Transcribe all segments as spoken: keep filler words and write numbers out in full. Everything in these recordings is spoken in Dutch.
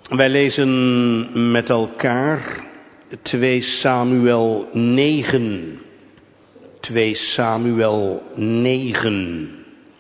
Wij lezen met elkaar twee Samuel negen. twee Samuel negen.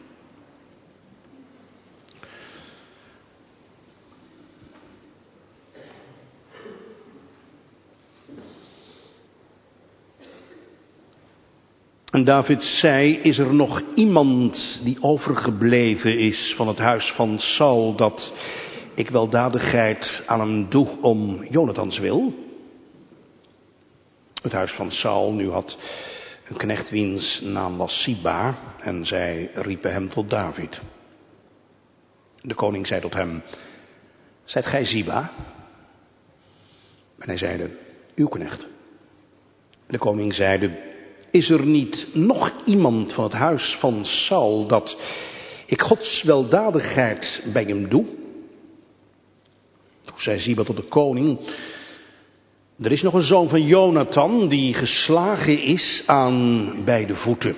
En David zei, is er nog iemand die overgebleven is van het huis van Saul, dat ik weldadigheid aan hem doe om Jonathans wil? Het huis van Saul nu had een knecht wiens naam was Siba, en zij riepen hem tot David. De koning zei tot hem, zijt gij Siba? En hij zeide, uw knecht. De koning zeide, is er niet nog iemand van het huis van Saul dat ik Gods weldadigheid bij hem doe? Toen zei Siba tot de koning, er is nog een zoon van Jonathan die geslagen is aan beide voeten.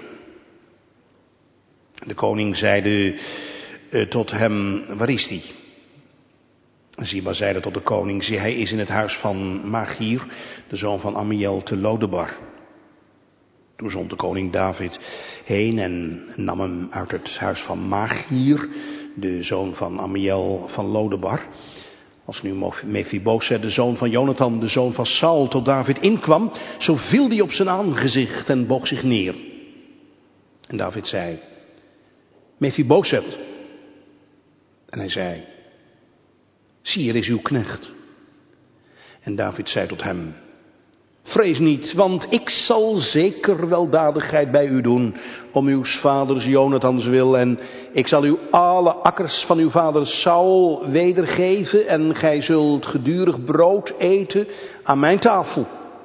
De koning zeide uh, tot hem, waar is die? Siba zeide tot de koning, zie, hij is in het huis van Machir, de zoon van Amiel te Lodebar. Toen zond de koning David heen en nam hem uit het huis van Machir, de zoon van Amiel van Lodebar. Als nu Mephibosheth, de zoon van Jonathan, de zoon van Saul, tot David inkwam, zo viel hij op zijn aangezicht en boog zich neer. En David zei, Mephibosheth. En hij zei, zie, hier is uw knecht. En David zei tot hem, vrees niet, want ik zal zeker weldadigheid bij u doen, om uw vaders Jonathans wil, en ik zal u alle akkers van uw vader Saul wedergeven, en gij zult gedurig brood eten aan mijn tafel.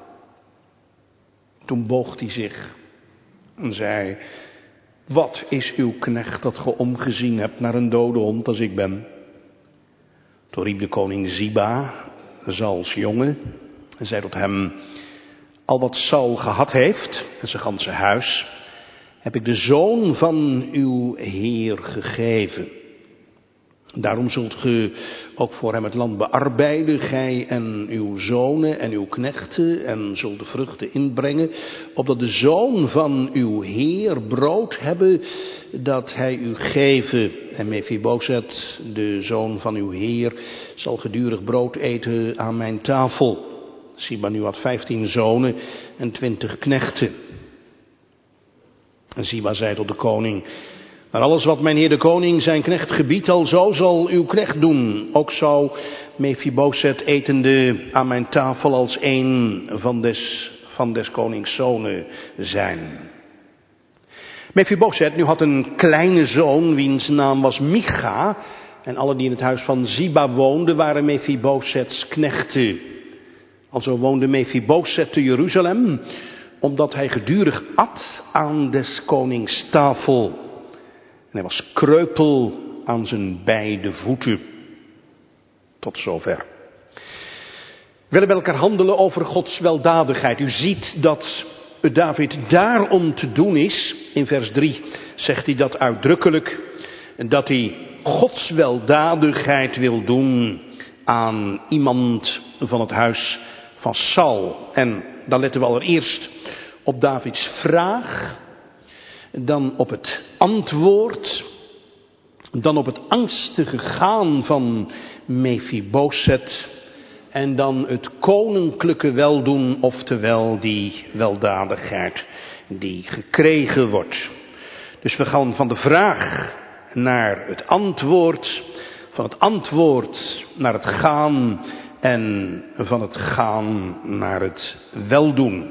Toen boog hij zich en zei, wat is uw knecht dat ge omgezien hebt naar een dode hond als ik ben? Toen riep de koning Siba, Sauls jongen, en zei tot hem, al wat Saul gehad heeft, en zijn ganse huis, heb ik de zoon van uw Heer gegeven. Daarom zult ge ook voor hem het land bearbeiden, gij en uw zonen en uw knechten, en zult de vruchten inbrengen, opdat de zoon van uw Heer brood hebben dat hij u geven. En Mephibosheth, de zoon van uw Heer, zal gedurig brood eten aan mijn tafel. Siba nu had vijftien zonen en twintig knechten. En Siba zei tot de koning, maar alles wat mijn heer de koning zijn knecht gebiedt, alzo zal uw knecht doen. Ook zou Mephibosheth etende aan mijn tafel als een van des, van des konings zonen zijn. Mephibosheth nu had een kleine zoon, wiens naam was Micha, en alle die in het huis van Siba woonden, waren Mephibosheths knechten. Alzo woonde Mephibosheth te Jeruzalem, omdat hij gedurig at aan des konings tafel. En hij was kreupel aan zijn beide voeten. Tot zover. We willen bij elkaar handelen over Gods weldadigheid. U ziet dat het David daarom te doen is. In vers drie zegt hij dat uitdrukkelijk. Dat hij Gods weldadigheid wil doen aan iemand van het huis van Saul. En dan letten we allereerst op Davids vraag, dan op het antwoord, dan op het angstige gaan van Mephibosheth en dan het koninklijke weldoen, oftewel die weldadigheid die gekregen wordt. Dus we gaan van de vraag naar het antwoord, van het antwoord naar het gaan en van het gaan naar het weldoen.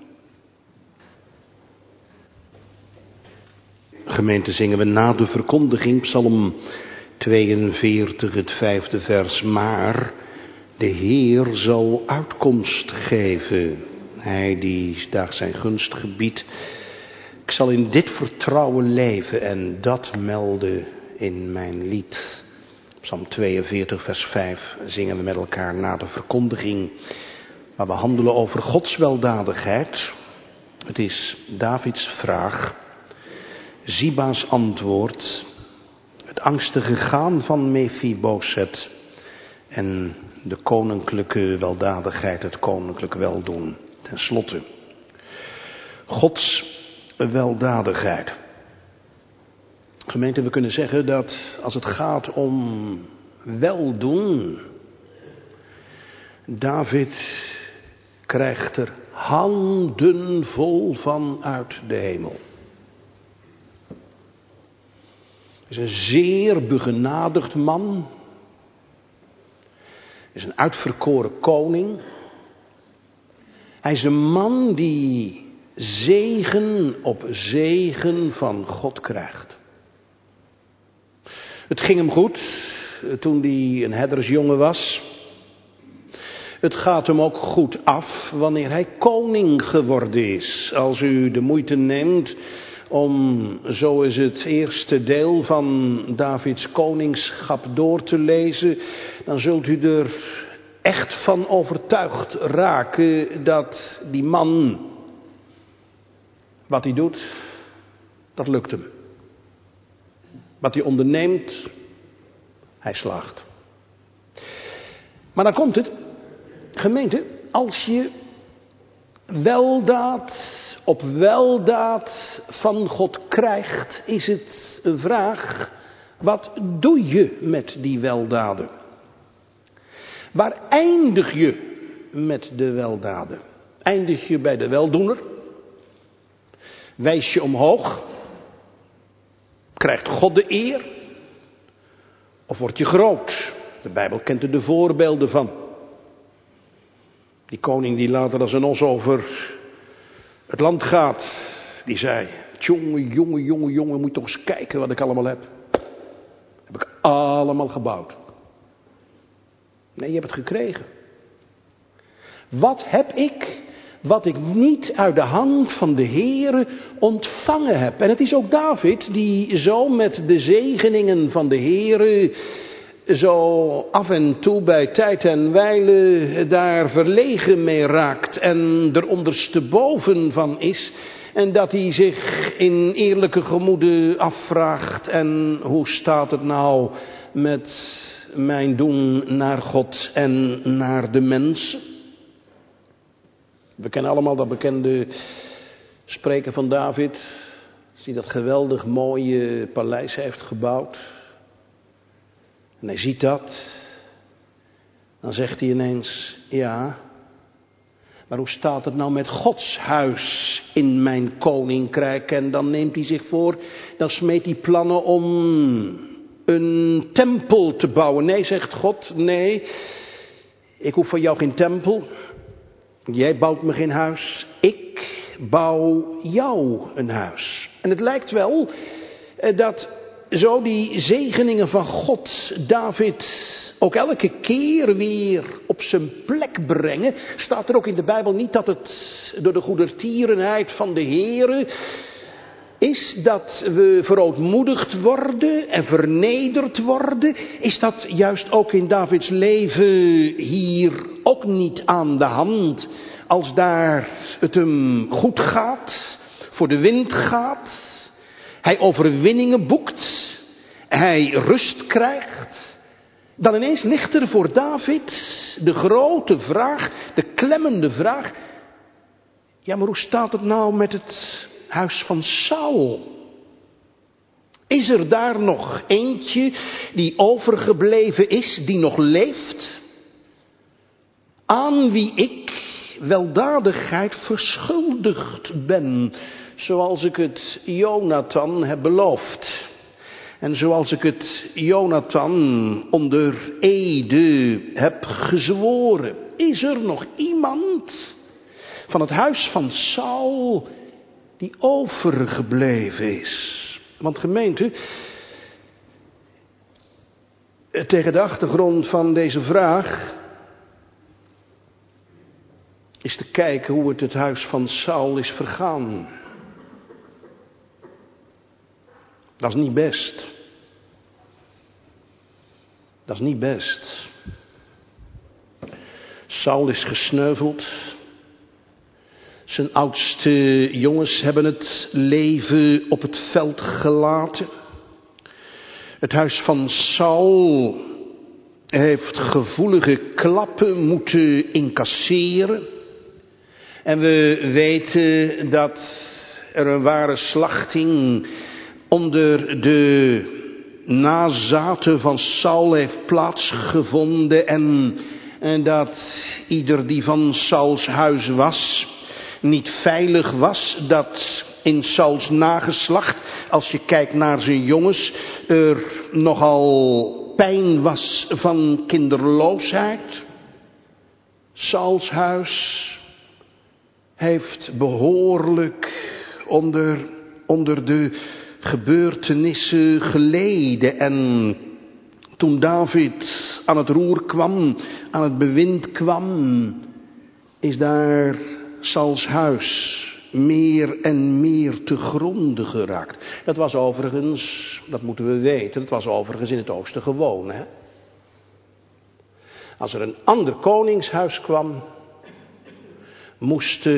Gemeente, zingen we na de verkondiging Psalm tweeënveertig, het vijfde vers. Maar de Heer zal uitkomst geven, hij die daar zijn gunst gebiedt. Ik zal in dit vertrouwen leven en dat melden in mijn lied. Psalm tweeënveertig, vers vijf zingen we met elkaar na de verkondiging. Maar we handelen over Gods weldadigheid. Het is Davids vraag, Siba's antwoord, het angstige gaan van Mephibosheth en de koninklijke weldadigheid, het koninklijk weldoen. Ten slotte, Gods weldadigheid. Gemeente, we kunnen zeggen dat als het gaat om weldoen, David krijgt er handen vol van uit de hemel. Hij is een zeer begenadigd man. Hij is een uitverkoren koning. Hij is een man die zegen op zegen van God krijgt. Het ging hem goed toen hij een herdersjongen was. Het gaat hem ook goed af wanneer hij koning geworden is. Als u de moeite neemt om, zo is het eerste deel van Davids koningschap door te lezen, dan zult u er echt van overtuigd raken dat die man, wat hij doet, dat lukt hem. Wat hij onderneemt, hij slaagt. Maar dan komt het, gemeente, als je weldaad op weldaad van God krijgt, is het een vraag, wat doe je met die weldaden? Waar eindig je met de weldaden? Eindig je bij de weldoener? Wijs je omhoog? Krijgt God de eer? Of word je groot? De Bijbel kent er de voorbeelden van. Die koning die later als een os over het land gaat, die zei, jongen, jongen, jongen, jongen, moet toch eens kijken wat ik allemaal heb. Heb ik allemaal gebouwd. Nee, je hebt het gekregen. Wat heb ik, wat ik niet uit de hand van de Heere ontvangen heb? En het is ook David die zo met de zegeningen van de Heere, zo af en toe bij tijd en wijle daar verlegen mee raakt en er ondersteboven van is. En dat hij zich in eerlijke gemoede afvraagt, en hoe staat het nou met mijn doen naar God en naar de mensen? We kennen allemaal dat bekende spreken van David, die dat geweldig mooie paleis heeft gebouwd. En hij ziet dat. Dan zegt hij ineens, ja, maar hoe staat het nou met Gods huis in mijn koninkrijk? En dan neemt hij zich voor, dan smeet hij plannen om een tempel te bouwen. Nee, zegt God, nee, ik hoef van jou geen tempel. Jij bouwt me geen huis, ik bouw jou een huis. En het lijkt wel dat zo die zegeningen van God David ook elke keer weer op zijn plek brengen. Staat er ook in de Bijbel niet dat het door de goedertierenheid van de Heere is dat we verootmoedigd worden en vernederd worden? Is dat juist ook in Davids leven hier ook niet aan de hand? Als daar het hem goed gaat, voor de wind gaat, hij overwinningen boekt, hij rust krijgt, dan ineens ligt er voor David de grote vraag, de klemmende vraag, ja, maar hoe staat het nou met het huis van Saul? Is er daar nog eentje die overgebleven is, die nog leeft, aan wie ik weldadigheid verschuldigd ben, zoals ik het Jonathan heb beloofd? En zoals ik het Jonathan onder ede heb gezworen. Is er nog iemand van het huis van Saul die overgebleven is? Want gemeente, tegen de achtergrond van deze vraag is te kijken hoe het het huis van Saul is vergaan. Dat is niet best. Dat is niet best. Saul is gesneuveld. Zijn oudste jongens hebben het leven op het veld gelaten. Het huis van Saul heeft gevoelige klappen moeten incasseren. En we weten dat er een ware slachting onder de nazaten van Saul heeft plaatsgevonden. En, en dat ieder die van Sauls huis was niet veilig was. Dat in Sauls nageslacht, als je kijkt naar zijn jongens, er nogal pijn was van kinderloosheid. Sauls huis heeft behoorlijk onder, onder de gebeurtenissen geleden. En toen David aan het roer kwam, aan het bewind kwam, is daar Sauls huis meer en meer te gronde geraakt. Dat was overigens, dat moeten we weten, dat was overigens in het oosten gewoon. Hè? Als er een ander koningshuis kwam, moesten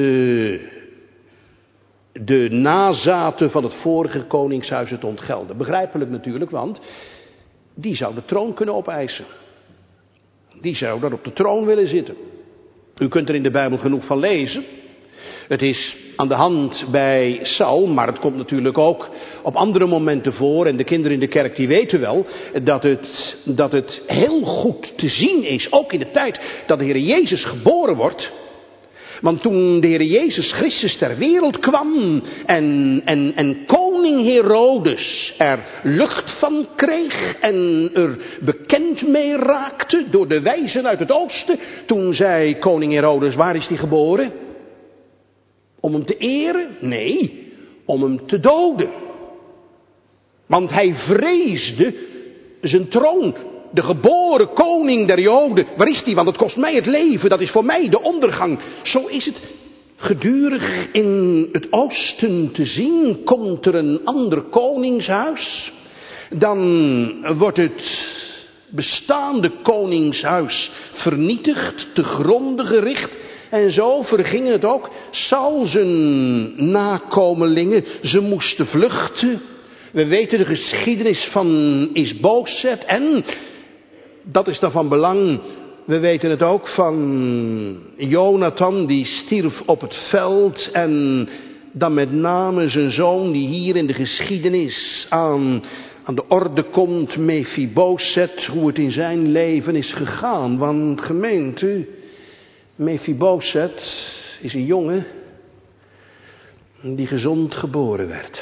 de nazaten van het vorige koningshuis het ontgelden. Begrijpelijk natuurlijk, want die zou de troon kunnen opeisen. Die zou daar op de troon willen zitten. U kunt er in de Bijbel genoeg van lezen. Het is aan de hand bij Saul, maar het komt natuurlijk ook op andere momenten voor. En de kinderen in de kerk die weten wel dat het, dat het heel goed te zien is, ook in de tijd dat de Heer Jezus geboren wordt. Want toen de Heer Jezus Christus ter wereld kwam en, en, en koning Herodes er lucht van kreeg en er bekend mee raakte door de wijzen uit het oosten. Toen zei koning Herodes, waar is hij geboren? Om hem te eren? Nee, om hem te doden. Want hij vreesde zijn troon. De geboren koning der Joden. Waar is die? Want het kost mij het leven. Dat is voor mij de ondergang. Zo is het gedurig in het oosten te zien. Komt er een ander koningshuis, dan wordt het bestaande koningshuis vernietigd, te gronde gericht. En zo verging het ook Saul zijn nakomelingen. Ze moesten vluchten. We weten de geschiedenis van Isboset. En, dat is dan van belang, we weten het ook van Jonathan, die stierf op het veld. En dan met name zijn zoon, die hier in de geschiedenis aan, aan de orde komt, Mephiboset, hoe het in zijn leven is gegaan. Want gemeente, Mephiboset is een jongen die gezond geboren werd.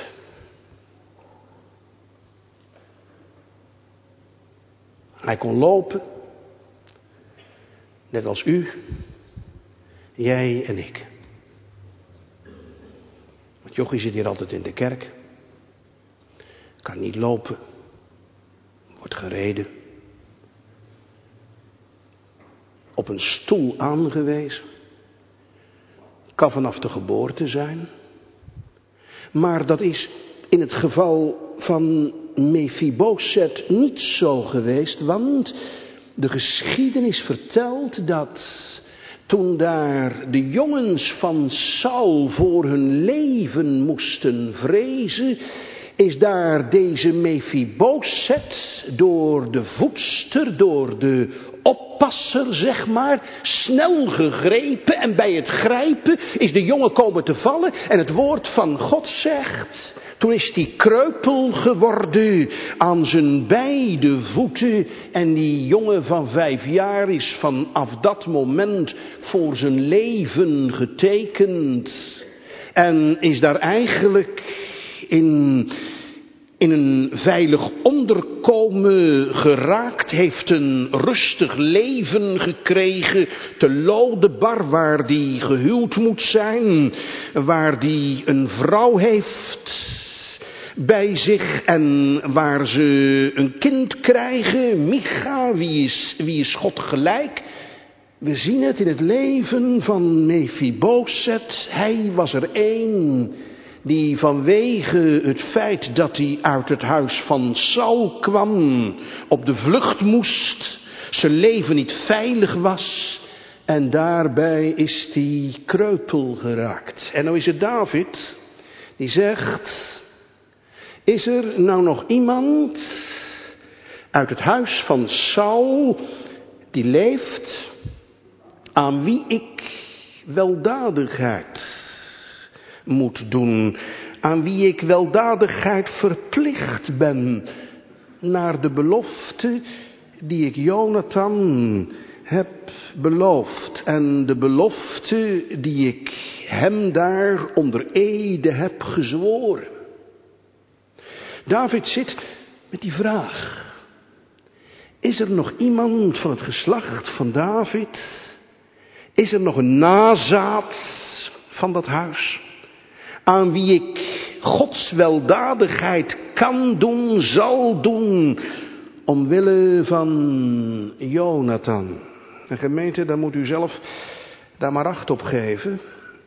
Hij kon lopen, net als u, jij en ik. Want Jochie zit hier altijd in de kerk, kan niet lopen, wordt gereden, op een stoel aangewezen, kan vanaf de geboorte zijn. Maar dat is in het geval van Mephiboset niet zo geweest, want de geschiedenis vertelt dat toen daar de jongens van Saul voor hun leven moesten vrezen, is daar deze Mephiboset door de voedster, door de oppasser, zeg maar, snel gegrepen. En bij het grijpen is de jongen komen te vallen. En het woord van God zegt, toen is die kreupel geworden aan zijn beide voeten. En die jongen van vijf jaar is vanaf dat moment voor zijn leven getekend. En is daar eigenlijk in, in een veilig onderkomen geraakt, heeft een rustig leven gekregen te Lodebar, waar die gehuwd moet zijn, waar die een vrouw heeft bij zich en waar ze een kind krijgen, Micha, wie is, wie is God gelijk. We zien het in het leven van Mephiboset. Hij was er één die vanwege het feit dat hij uit het huis van Saul kwam, op de vlucht moest, zijn leven niet veilig was. En daarbij is hij kreupel geraakt. En nou is het David die zegt, is er nou nog iemand uit het huis van Saul, die leeft, aan wie ik weldadigheid moet doen, aan wie ik weldadigheid verplicht ben, naar de belofte die ik Jonathan heb beloofd en de belofte die ik hem daar onder ede heb gezworen. David zit met die vraag: is er nog iemand van het geslacht van David? Is er nog een nazaat van dat huis aan wie ik Gods weldadigheid kan doen, zal doen, omwille van Jonathan? En gemeente, daar moet u zelf daar maar acht op geven,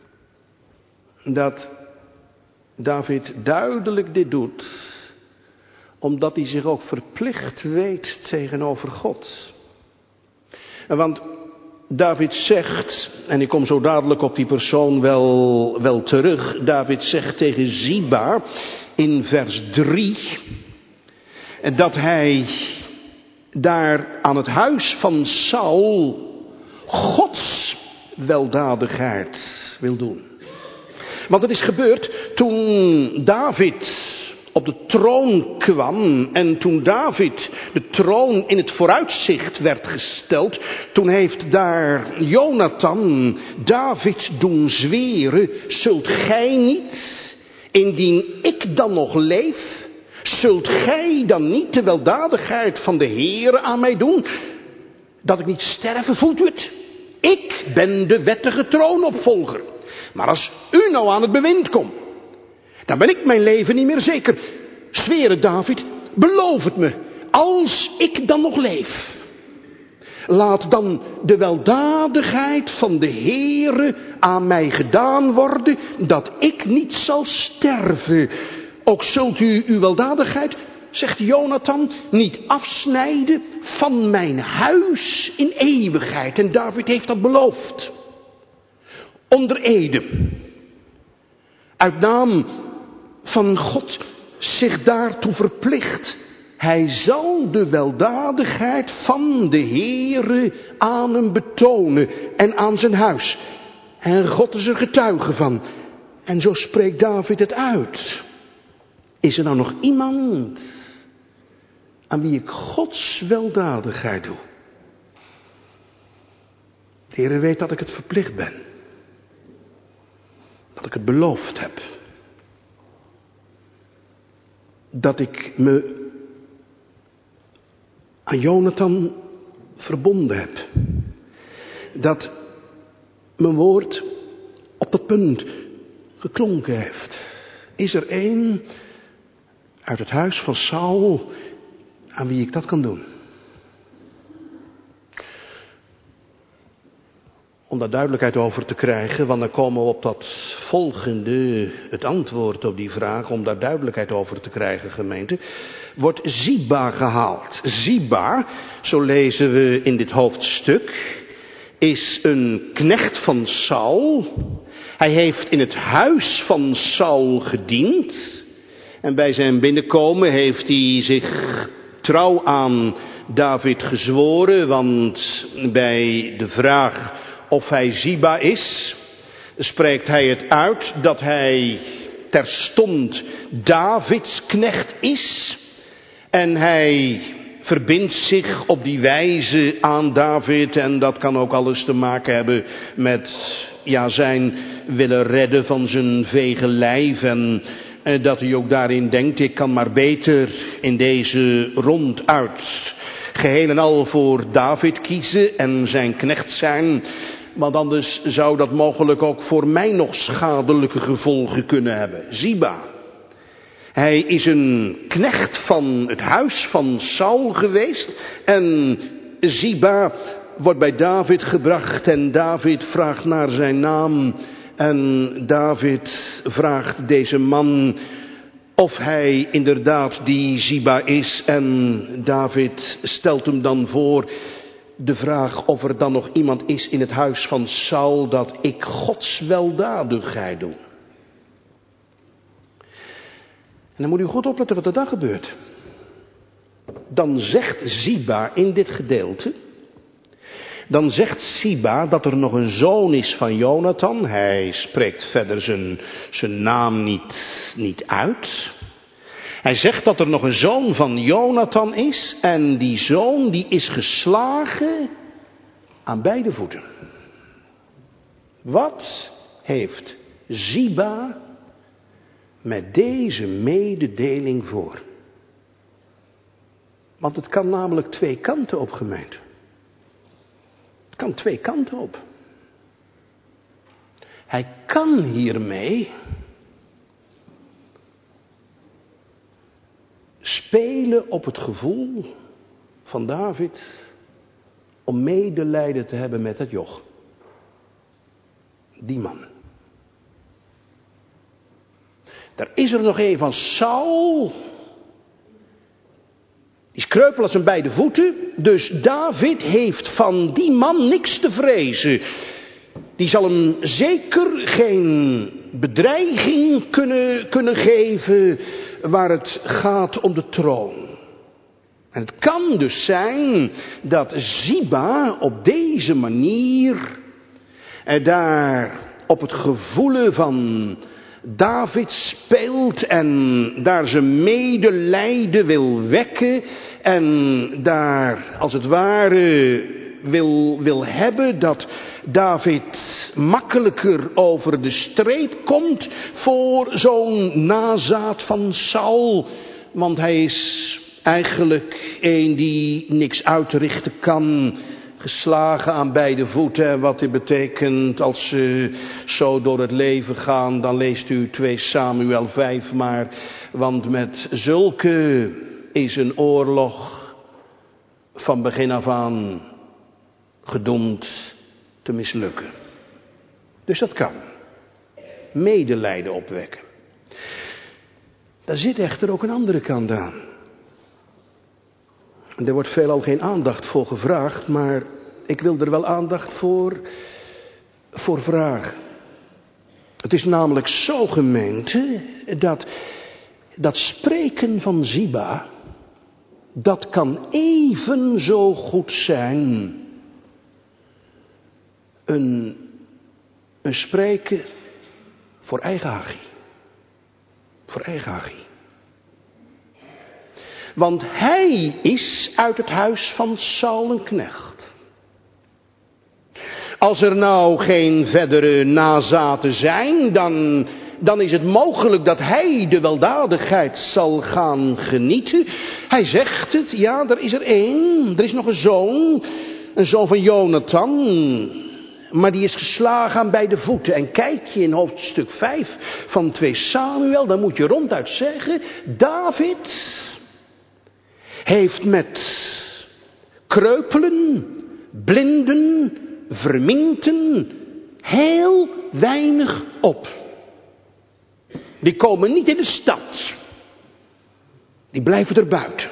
dat David duidelijk dit doet, omdat hij zich ook verplicht weet tegenover God. Want David zegt, en ik kom zo dadelijk op die persoon wel, wel terug, David zegt tegen Ziba in vers drie, dat hij daar aan het huis van Saul Gods weldadigheid wil doen. Want het is gebeurd toen David op de troon kwam en toen David de troon in het vooruitzicht werd gesteld, toen heeft daar Jonathan David doen zweren: zult gij niet, indien ik dan nog leef, zult gij dan niet de weldadigheid van de Heere aan mij doen, dat ik niet sterven? Voelt u het? Ik ben de wettige troonopvolger. Maar als u nou aan het bewind komt, dan ben ik mijn leven niet meer zeker. Zweren, David, beloof het me, als ik dan nog leef. Laat dan de weldadigheid van de Heere aan mij gedaan worden, dat ik niet zal sterven. Ook zult u uw weldadigheid, zegt Jonathan, niet afsnijden van mijn huis in eeuwigheid. En David heeft dat beloofd. Onder ede. Uit naam van God zich daartoe verplicht. Hij zal de weldadigheid van de Heere aan hem betonen en aan zijn huis. En God is er getuige van. En zo spreekt David het uit. Is er nou nog iemand aan wie ik Gods weldadigheid doe? De Heere weet dat ik het verplicht ben. Dat ik het beloofd heb. Dat ik me aan Jonathan verbonden heb. Dat mijn woord op dat punt geklonken heeft. Is er één uit het huis van Saul aan wie ik dat kan doen? Om daar duidelijkheid over te krijgen, want dan komen we op dat volgende, het antwoord op die vraag. Om daar duidelijkheid over te krijgen, gemeente, wordt Ziba gehaald. Ziba, zo lezen we in dit hoofdstuk, is een knecht van Saul. Hij heeft in het huis van Saul gediend. En bij zijn binnenkomen heeft hij zich trouw aan David gezworen, want bij de vraag of hij Ziba is, spreekt hij het uit dat hij terstond Davids knecht is. En hij verbindt zich op die wijze aan David. En dat kan ook alles te maken hebben met ja, zijn willen redden van zijn vege lijf. En eh, dat hij ook daarin denkt, ik kan maar beter in deze ronduit geheel en al voor David kiezen en zijn knecht zijn. Want anders zou dat mogelijk ook voor mij nog schadelijke gevolgen kunnen hebben. Ziba. Hij is een knecht van het huis van Saul geweest. En Ziba wordt bij David gebracht. En David vraagt naar zijn naam. En David vraagt deze man of hij inderdaad die Ziba is. En David stelt hem dan voor de vraag of er dan nog iemand is in het huis van Saul dat ik Gods weldadigheid doe. En dan moet u goed opletten wat er dan gebeurt. dan zegt Ziba in dit gedeelte, dan zegt Ziba dat er nog een zoon is van Jonathan. Hij spreekt verder zijn, zijn naam niet, niet uit. Hij zegt dat er nog een zoon van Jonathan is en die zoon die is geslagen aan beide voeten. Wat heeft Ziba met deze mededeling voor? Want het kan namelijk twee kanten op, gemeente. Het kan twee kanten op. Hij kan hiermee spelen op het gevoel van David om medelijden te hebben met het joch. Die man. Daar is er nog een van Saul. Die is kreupel als zijn beide voeten. Dus David heeft van die man niks te vrezen. Die zal hem zeker geen bedreiging kunnen, kunnen geven waar het gaat om de troon. En het kan dus zijn dat Ziba op deze manier en daar op het gevoel van David speelt en daar zijn medelijden wil wekken en daar als het ware wil, wil hebben dat David makkelijker over de streep komt voor zo'n nazaat van Saul. Want hij is eigenlijk een die niks uitrichten kan, geslagen aan beide voeten. En wat dit betekent als ze zo door het leven gaan, dan leest u twee Samuel vijf maar. Want met zulke is een oorlog van begin af aan gedoemd te mislukken. Dus dat kan medelijden opwekken. Daar zit echter ook een andere kant aan. Er wordt veelal geen aandacht voor gevraagd, maar ik wil er wel aandacht voor, voor vragen. Het is namelijk zo, gemeente, dat dat spreken van Ziba, dat kan even zo goed zijn een, een spreken voor eigen hachie. Voor eigen hachie. Want hij is uit het huis van Saul een knecht. Als er nou geen verdere nazaten zijn, dan, dan is het mogelijk dat hij de weldadigheid zal gaan genieten. Hij zegt het, ja, er is er één. Er is nog een zoon, een zoon van Jonathan. Maar die is geslagen aan beide voeten. En kijk je in hoofdstuk vijf van twee Samuel, dan moet je ronduit zeggen, David heeft met kreupelen, blinden, verminkten heel weinig op. Die komen niet in de stad. Die blijven er buiten.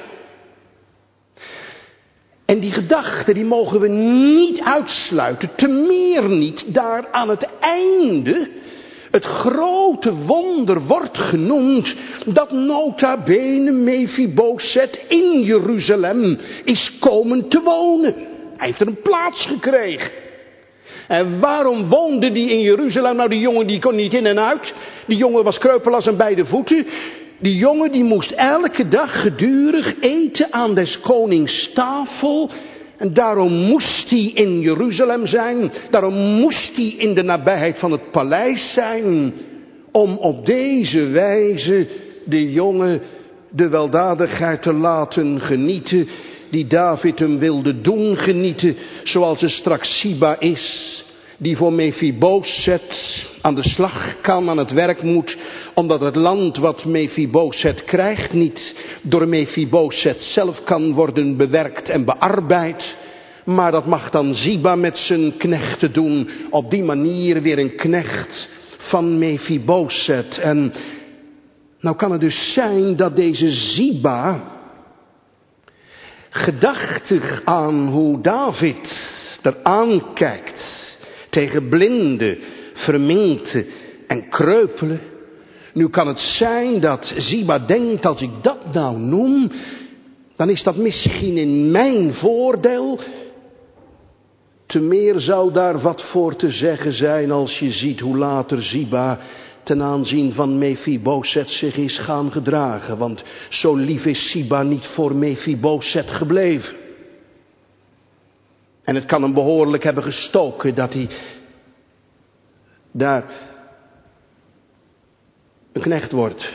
En die gedachte, die mogen we niet uitsluiten. Te meer niet daar aan het einde het grote wonder wordt genoemd dat nota bene Mephibosheth in Jeruzalem is komen te wonen. Hij heeft er een plaats gekregen. En waarom woonde die in Jeruzalem? Nou, die jongen die kon niet in en uit. Die jongen was kreupelaars aan beide voeten. Die jongen die moest elke dag gedurig eten aan des konings tafel. En daarom moest hij in Jeruzalem zijn. Daarom moest hij in de nabijheid van het paleis zijn. Om op deze wijze de jongen de weldadigheid te laten genieten die David hem wilde doen genieten. Zoals er straks Ziba is. Die voor Mephibosheth aan de slag kan, aan het werk moet. Omdat het land wat Mephibosheth krijgt niet door Mephibosheth zelf kan worden bewerkt en bearbeid. Maar dat mag dan Ziba met zijn knechten doen. Op die manier weer een knecht van Mephibosheth. En nou kan het dus zijn dat deze Ziba, gedachtig aan hoe David eraan kijkt tegen blinden, verminkte en kreupelen. Nu kan het zijn dat Ziba denkt, als ik dat nou noem, dan is dat misschien in mijn voordeel. Te meer zou daar wat voor te zeggen zijn als je ziet hoe later Ziba ten aanzien van Mephiboset zich is gaan gedragen. Want zo lief is Ziba niet voor Mephiboset gebleven. En het kan hem behoorlijk hebben gestoken dat hij daar een knecht wordt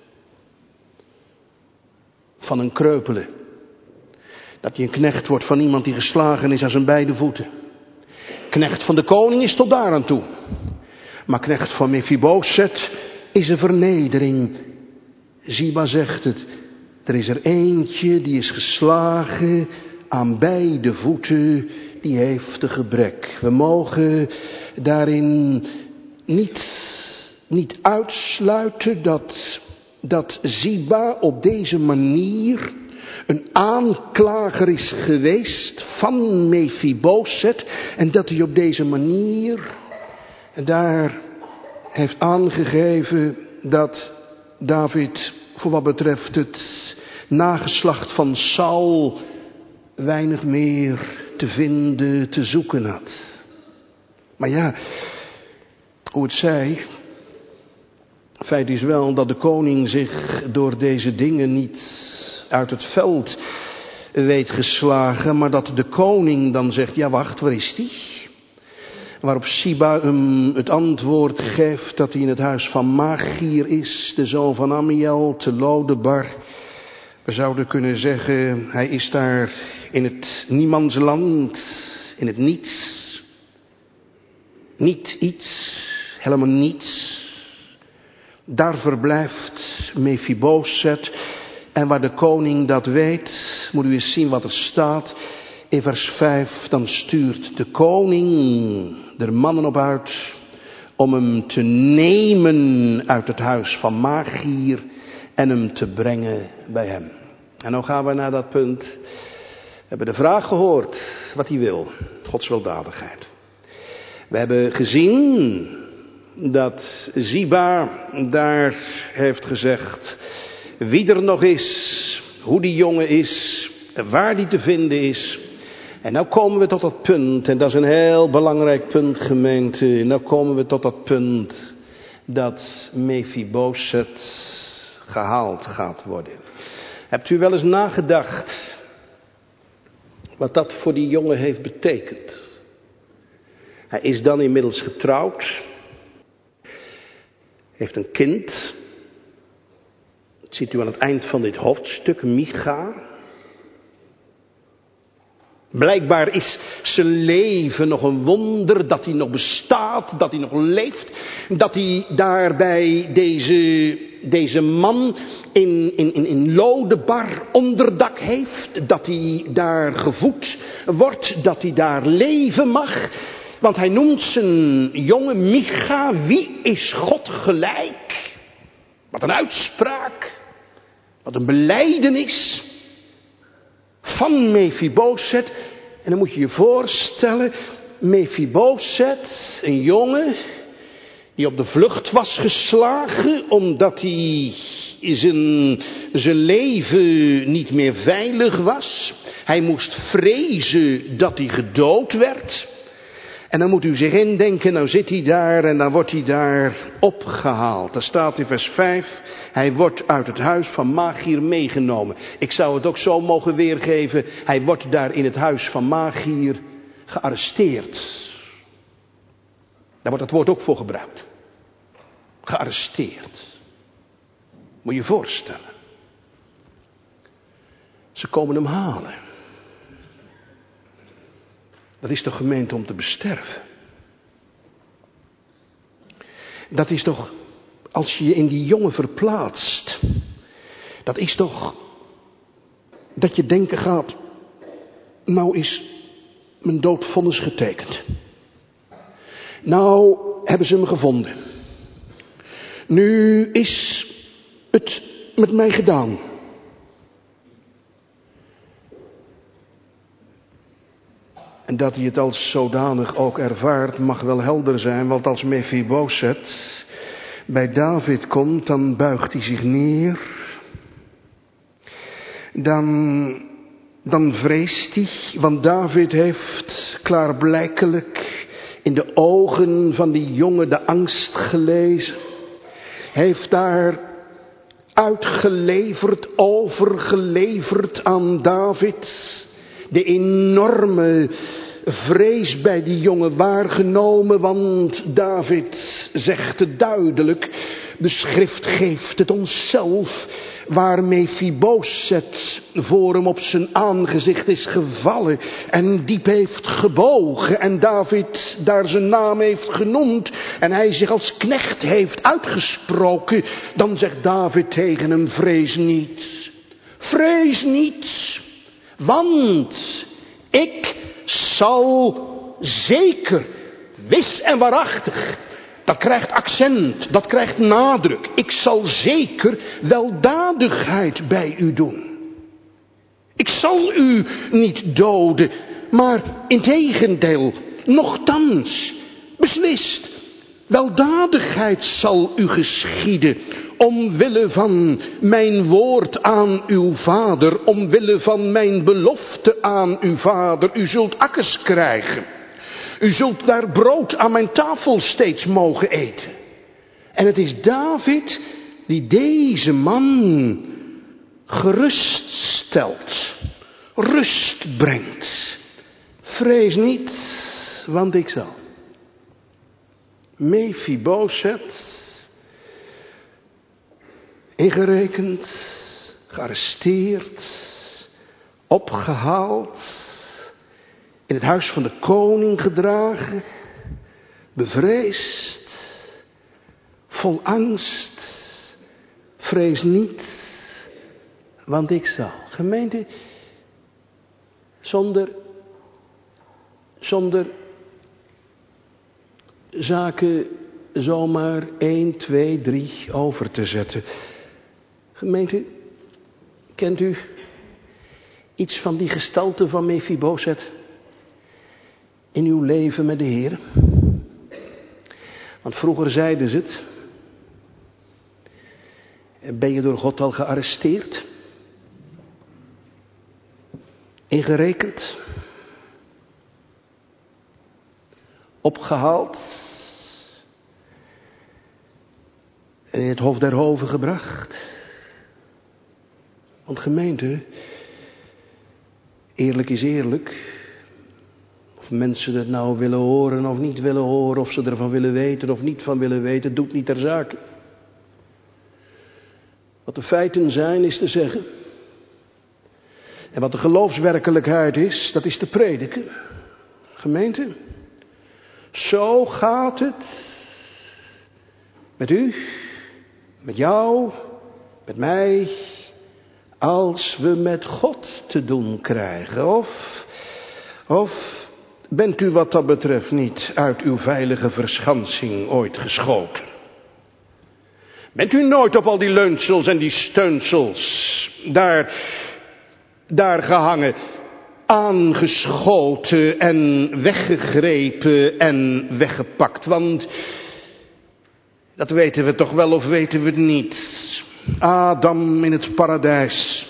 van een kreupele. Dat hij een knecht wordt van iemand die geslagen is aan zijn beide voeten. Knecht van de koning is tot daar aan toe. Maar knecht van Mephiboset is een vernedering. Ziba zegt het. Er is er eentje die is geslagen aan beide voeten. Die heeft een gebrek. We mogen daarin niet, niet uitsluiten dat, dat Ziba op deze manier een aanklager is geweest van Mephiboset. En dat hij op deze manier daar heeft aangegeven dat David voor wat betreft het nageslacht van Saul weinig meer te vinden, te zoeken had. Maar ja, hoe het zij, feit is wel dat de koning zich door deze dingen niet uit het veld weet geslagen, maar dat de koning dan zegt, ja wacht, waar is die? Waarop Ziba hem het antwoord geeft dat hij in het huis van Machir is, de zoon van Amiel, te Lodebar. We zouden kunnen zeggen, hij is daar in het niemandsland, in het niets. Niet iets, helemaal niets. Daar verblijft Mephiboset. En waar de koning dat weet, moet u eens zien wat er staat. In vers vijf, dan stuurt de koning er mannen op uit om hem te nemen uit het huis van Machir en hem te brengen bij hem. En dan gaan we naar dat punt. We hebben de vraag gehoord wat hij wil. Gods weldadigheid. We hebben gezien dat Ziba daar heeft gezegd wie er nog is, hoe die jongen is, waar die te vinden is. En nou komen we tot dat punt, en dat is een heel belangrijk punt, gemeente. Nou komen we tot dat punt dat Mephiboset gehaald gaat worden. Hebt u wel eens nagedacht wat dat voor die jongen heeft betekend? Hij is dan inmiddels getrouwd, heeft een kind. Dat ziet u aan het eind van dit hoofdstuk, Micha. Blijkbaar is zijn leven nog een wonder, dat hij nog bestaat, dat hij nog leeft. Dat hij daarbij deze, deze man in, in, in, in Lodebar onderdak heeft. Dat hij daar gevoed wordt, dat hij daar leven mag. Want hij noemt zijn jongen Micha, wie is God gelijk? Wat een uitspraak, wat een belijdenis van Mephiboset. En dan moet je je voorstellen, Mephiboset, een jongen die op de vlucht was geslagen omdat hij zijn, zijn leven niet meer veilig was. Hij moest vrezen dat hij gedood werd. En dan moet u zich indenken, nou zit hij daar en dan wordt hij daar opgehaald. Daar staat in vers vijf, hij wordt uit het huis van Machir meegenomen. Ik zou het ook zo mogen weergeven, hij wordt daar in het huis van Machir gearresteerd. Daar wordt dat woord ook voor gebruikt. Gearresteerd. Moet je je voorstellen. Ze komen hem halen. Dat is toch gemeente om te besterven? Dat is toch, als je je in die jongen verplaatst, dat is toch dat je denken gaat, nou is mijn doodvonnis getekend. Nou hebben ze me gevonden. Nu is het met mij gedaan. En dat hij het als zodanig ook ervaart mag wel helder zijn. Want als Mephiboset bij David komt, dan buigt hij zich neer. dan, dan vreest hij, want David heeft klaarblijkelijk in de ogen van die jongen de angst gelezen. Hij heeft daar uitgeleverd, overgeleverd aan David, de enorme vrees bij die jongen waargenomen, want David zegt het duidelijk, de schrift geeft het ons zelf, waar Mephiboset voor hem op zijn aangezicht is gevallen en diep heeft gebogen en David daar zijn naam heeft genoemd en hij zich als knecht heeft uitgesproken, dan zegt David tegen hem, vrees niet, vrees niet, want ik zal zeker, wis en waarachtig, dat krijgt accent, dat krijgt nadruk. Ik zal zeker weldadigheid bij u doen. Ik zal u niet doden, maar integendeel, nochtans, beslist, weldadigheid zal u geschieden, omwille van mijn woord aan uw vader, omwille van mijn belofte aan uw vader. U zult akkers krijgen. U zult daar brood aan mijn tafel steeds mogen eten. En het is David die deze man geruststelt, rust brengt. Vrees niet, want ik zal. Mephiboset, ingerekend, gearresteerd, opgehaald, in het huis van de koning gedragen, bevreesd, vol angst, vrees niet, want ik zal. Gemeente, zonder, zonder zaken zomaar één, twee, drie over te zetten. Gemeente, kent u iets van die gestalte van Mephiboset in uw leven met de Heer? Want vroeger zeiden ze het. Ben je door God al gearresteerd? Ingerekend? Opgehaald? En in het hof der hoven gebracht? Want gemeente, eerlijk is eerlijk. Of mensen het nou willen horen of niet willen horen, of ze ervan willen weten of niet van willen weten, doet niet ter zake. Wat de feiten zijn, is te zeggen. En wat de geloofswerkelijkheid is, dat is te prediken. Gemeente, zo gaat het met u, met jou, met mij, als we met God te doen krijgen. Of, of bent u wat dat betreft niet uit uw veilige verschansing ooit geschoten? Bent u nooit op al die leunsels en die steunsels daar, daar gehangen, aangeschoten en weggegrepen en weggepakt? Want dat weten we toch wel of weten we het niet. Adam in het paradijs,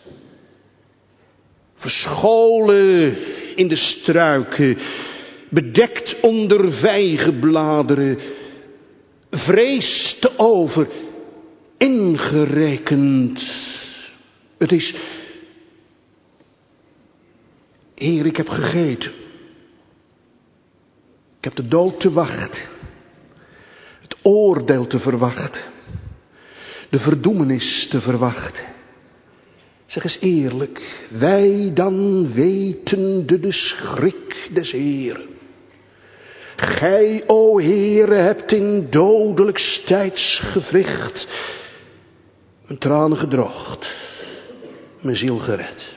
verscholen in de struiken, bedekt onder vijgenbladeren, vreest over, ingerekend. Het is, Heer, ik heb gegeten. Ik heb de dood te wachten, het oordeel te verwachten, de verdoemenis te verwachten. Zeg eens eerlijk, wij dan wetende de schrik des Heeren. Gij, o Heere, hebt in dodelijks tijdsgewricht mijn tranen gedroogd, mijn ziel gered.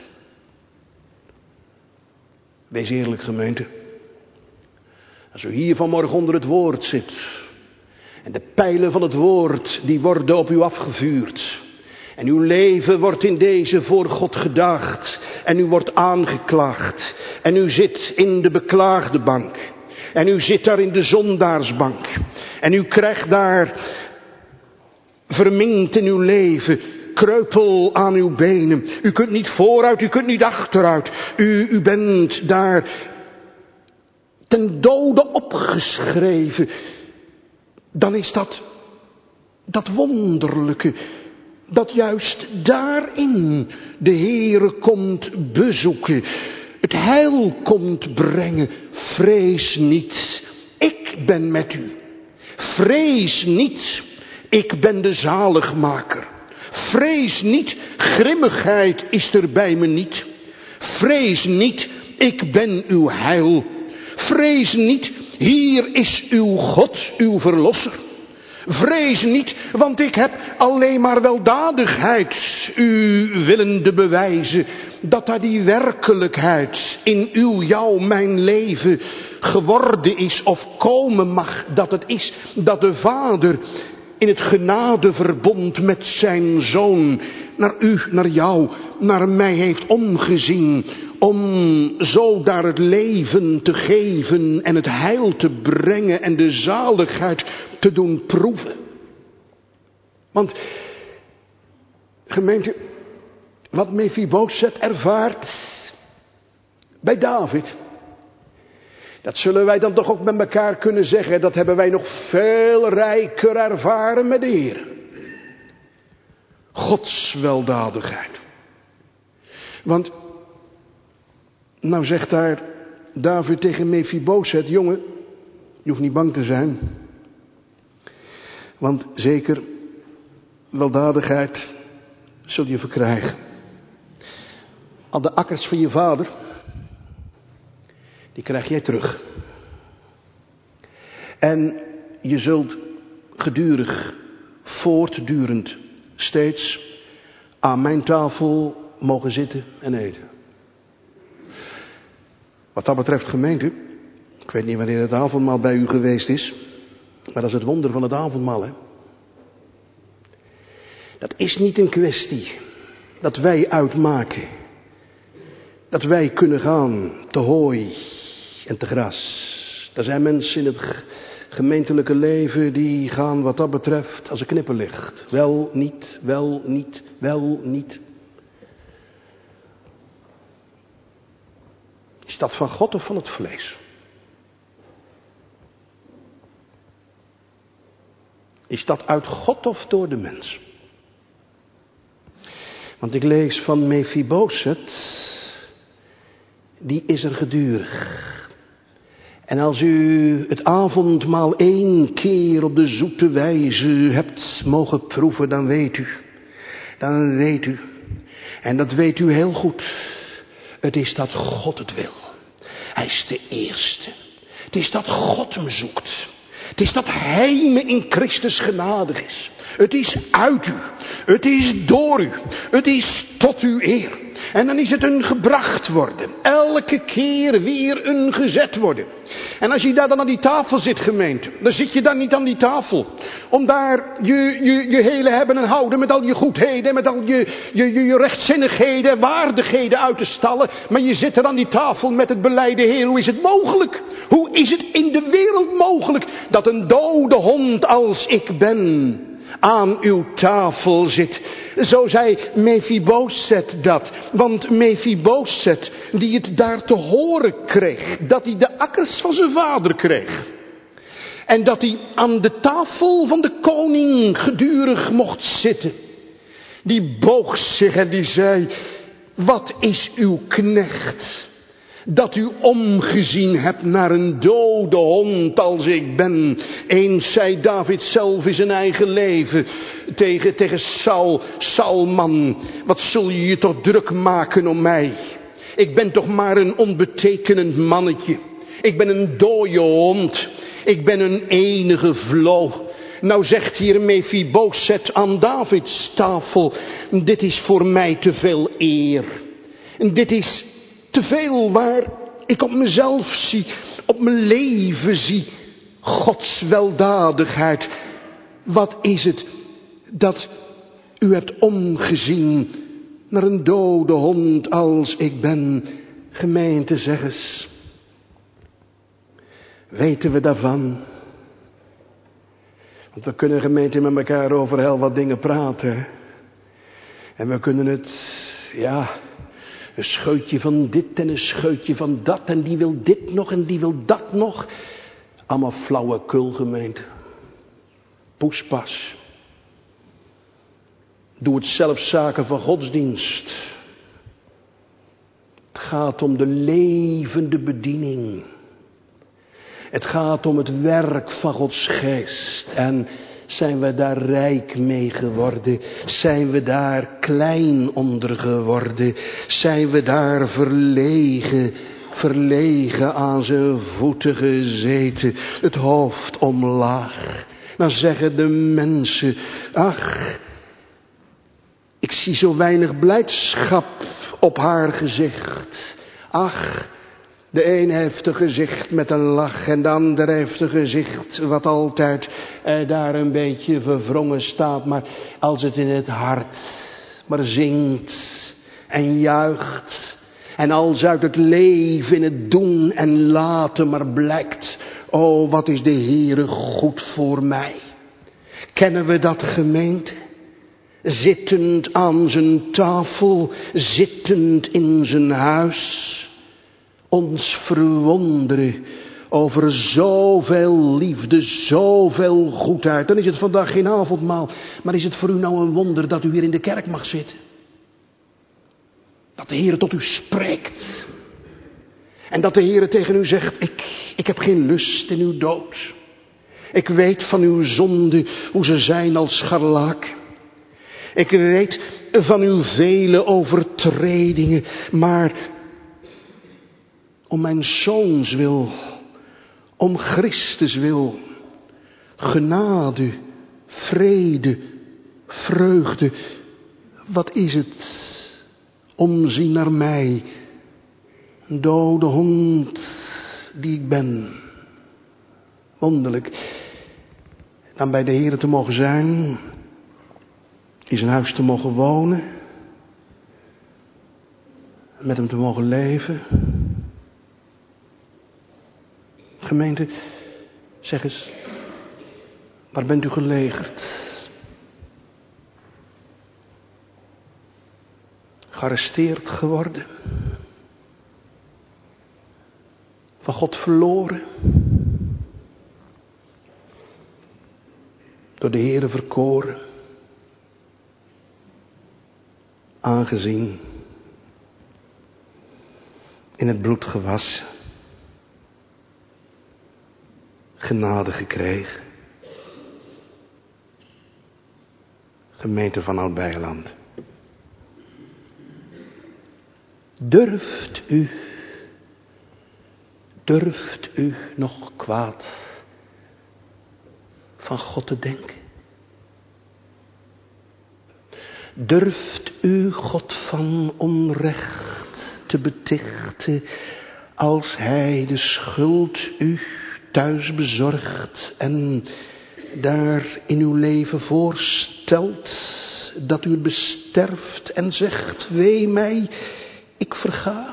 Wees eerlijk, gemeente. Als u hier vanmorgen onder het woord zit en de pijlen van het woord die worden op u afgevuurd. En uw leven wordt in deze voor God gedaagd. En u wordt aangeklaagd. En u zit in de beklaagde bank. En u zit daar in de zondaarsbank. En u krijgt daar verminkt in uw leven kreupel aan uw benen. U kunt niet vooruit, u kunt niet achteruit. U, u bent daar ten dode opgeschreven. Dan is dat, dat wonderlijke, dat juist daarin de Heere komt bezoeken. Het heil komt brengen. Vrees niet, ik ben met u. Vrees niet, ik ben de zaligmaker. Vrees niet, grimmigheid is er bij me niet. Vrees niet, ik ben uw heil. Vrees niet, hier is uw God, uw verlosser. Vrees niet, want ik heb alleen maar weldadigheid u willende bewijzen. Dat daar die werkelijkheid in uw, jou, mijn leven geworden is of komen mag. Dat het is dat de Vader in het genadeverbond met zijn Zoon naar u, naar jou, naar mij heeft omgezien. Om zo daar het leven te geven en het heil te brengen en de zaligheid te doen proeven. Want, gemeente, wat Mephibosheth ervaart bij David, dat zullen wij dan toch ook met elkaar kunnen zeggen. Dat hebben wij nog veel rijker ervaren met de Heer. Gods weldadigheid. Want, nou zegt daar David tegen Mephibosheth, jongen, je hoeft niet bang te zijn. Want zeker, weldadigheid zul je verkrijgen. Al de akkers van je vader, die krijg jij terug. En je zult gedurig, voortdurend, steeds aan mijn tafel mogen zitten en eten. Wat dat betreft, gemeente, ik weet niet wanneer het avondmaal bij u geweest is, maar dat is het wonder van het avondmaal, hè. Dat is niet een kwestie dat wij uitmaken, dat wij kunnen gaan te hooi en te gras. Er zijn mensen in het gemeentelijke leven die gaan wat dat betreft als een knipperlicht. Wel, niet, wel, niet, wel, niet. Is dat van God of van het vlees? Is dat uit God of door de mens? Want ik lees van Mephibosheth, die is er gedurig. En als u het avondmaal één keer op de zoete wijze hebt mogen proeven, dan weet u, dan weet u, en dat weet u heel goed, het is dat God het wil. Hij is de eerste. Het is dat God hem zoekt. Het is dat hij me in Christus genadig is. Het is uit u. Het is door u. Het is tot uw eer. En dan is het een gebracht worden. Elke keer weer een gezet worden. En als je daar dan aan die tafel zit, gemeente, dan zit je dan niet aan die tafel. Om daar je, je, je hele hebben en houden met al je goedheden, met al je, je, je, je rechtzinnigheden en waardigheden uit te stallen. Maar je zit er aan die tafel met het belijden, Heer, hoe is het mogelijk? Hoe is het in de wereld mogelijk dat een dode hond als ik ben aan uw tafel zit? Zo zei Mephibosheth dat. Want Mephibosheth, die het daar te horen kreeg, dat hij de akkers van zijn vader kreeg. En dat hij aan de tafel van de koning gedurig mocht zitten. Die boog zich en die zei, wat is uw knecht? Dat u omgezien hebt naar een dode hond als ik ben. Eens zei David zelf in zijn eigen leven tegen, tegen Saul. Saul, man, wat zul je je toch druk maken om mij? Ik ben toch maar een onbetekenend mannetje. Ik ben een dode hond. Ik ben een enige vlo. Nou zegt hier Mephibosheth aan Davids tafel. Dit is voor mij te veel eer. Dit is te veel waar ik op mezelf zie, op mijn leven zie, Gods weldadigheid. Wat is het dat u hebt omgezien naar een dode hond als ik ben? Gemeente, zeg eens, weten we daarvan? Want we kunnen, gemeente, met elkaar over heel wat dingen praten. En we kunnen het, ja, een scheutje van dit en een scheutje van dat. En die wil dit nog en die wil dat nog. Allemaal flauwekul, gemeente. Poespas. Doe het zelf zaken van godsdienst. Het gaat om de levende bediening. Het gaat om het werk van Gods geest. En zijn we daar rijk mee geworden? Zijn we daar klein onder geworden? Zijn we daar verlegen, verlegen aan zijn voeten gezeten? Het hoofd omlaag. Dan zeggen de mensen, ach, ik zie zo weinig blijdschap op haar gezicht. Ach, de een heeft een gezicht met een lach en de ander heeft een gezicht wat altijd eh, daar een beetje verwrongen staat. Maar als het in het hart maar zingt en juicht en als uit het leven in het doen en laten maar blijkt. Oh, wat is de Heere goed voor mij. Kennen we dat, gemeente? Zittend aan zijn tafel, zittend in zijn huis. Ons verwonderen over zoveel liefde, zoveel goedheid. Dan is het vandaag geen avondmaal, maar is het voor u nou een wonder dat u hier in de kerk mag zitten? Dat de Heer tot u spreekt. En dat de Heer tegen u zegt, ik, ik heb geen lust in uw dood. Ik weet van uw zonden, hoe ze zijn als scharlaken. Ik weet van uw vele overtredingen, maar om mijn zoons wil, om Christus wil, genade, vrede, vreugde, wat is het, omzien naar mij, een dode hond die ik ben. Wonderlijk, dan bij de Heer te mogen zijn, in zijn huis te mogen wonen, met hem te mogen leven. Gemeente, zeg eens, waar bent u gelegerd? Gearresteerd geworden? Van God verloren? Door de Heere verkoren? Aangezien? In het bloed gewassen? Genade gekregen. Gemeente van Oud-Beijerland. Durft u, durft u nog kwaad van God te denken? Durft u God van onrecht te betichten als hij de schuld u thuis bezorgt en daar in uw leven voorstelt dat u het besterft en zegt, wee mij, ik verga?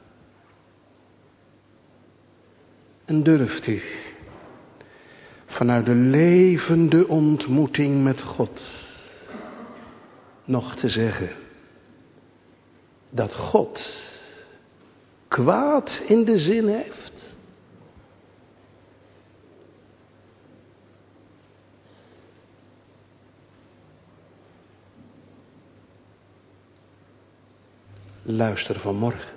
En durft u vanuit de levende ontmoeting met God nog te zeggen dat God kwaad in de zin heeft? Luister vanmorgen.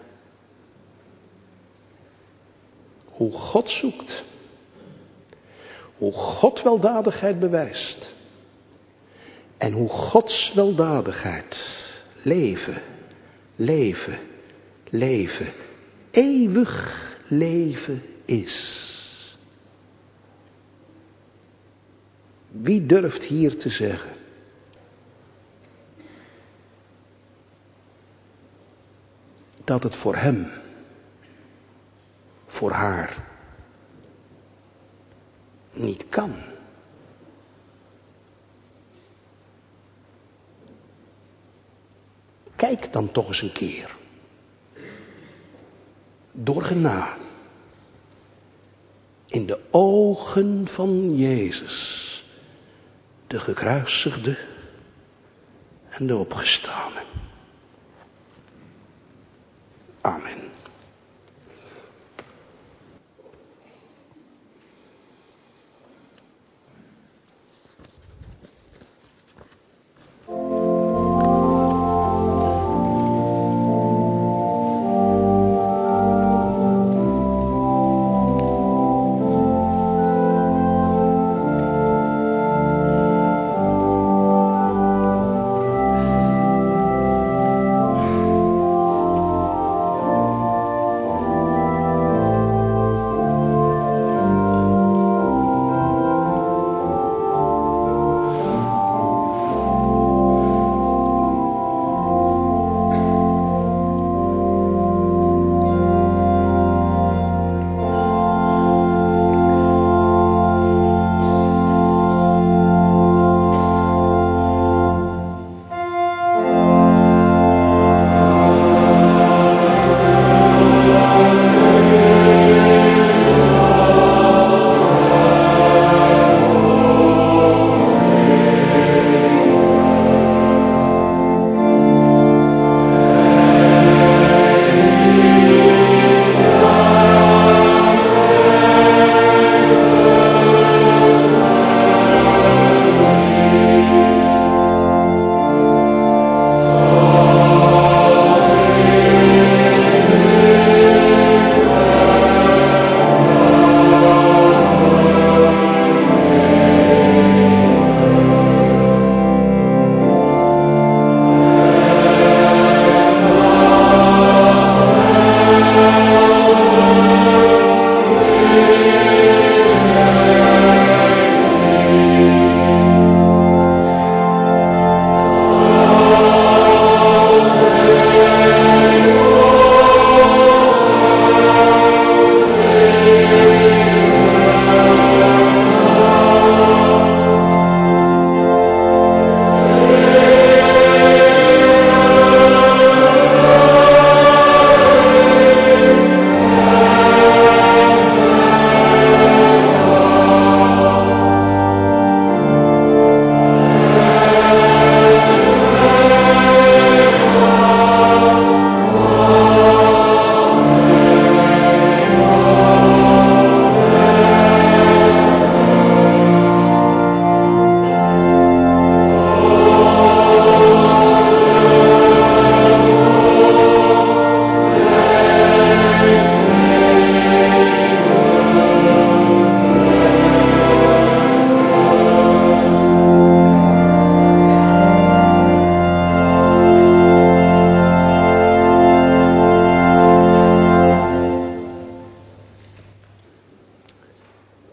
Hoe God zoekt. Hoe God weldadigheid bewijst. En hoe Gods weldadigheid leven, leven, leven, eeuwig leven is. Wie durft hier te zeggen dat het voor hem, voor haar, niet kan? Kijk dan toch eens een keer. Door genade. In de ogen van Jezus. De gekruisigde en de opgestane. Amen.